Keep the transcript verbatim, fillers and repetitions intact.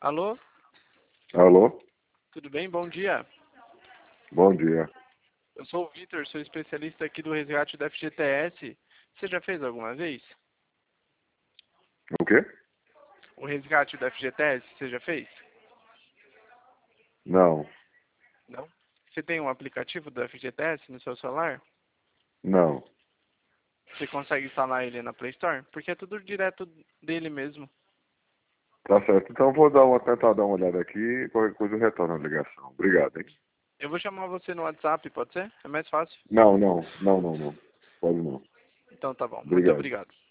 Alô? Alô? Tudo bem? Bom dia. Bom dia. Eu sou o Vitor, sou especialista aqui do resgate da F G T S. Você já fez alguma vez? O quê? O resgate da F G T S, você já fez? Não. Não? Você tem um aplicativo do F G T S no seu celular? Não. Você consegue instalar ele na Play Store? Porque é tudo direto dele mesmo. Tá certo. Então eu vou dar uma, tentar dar uma olhada aqui e qualquer coisa eu retorno a ligação. Obrigado, hein? Eu vou chamar você no WhatsApp, pode ser? É mais fácil. Não, não. Não, não, não. Pode não. Então tá bom. Muito Obrigado. obrigado.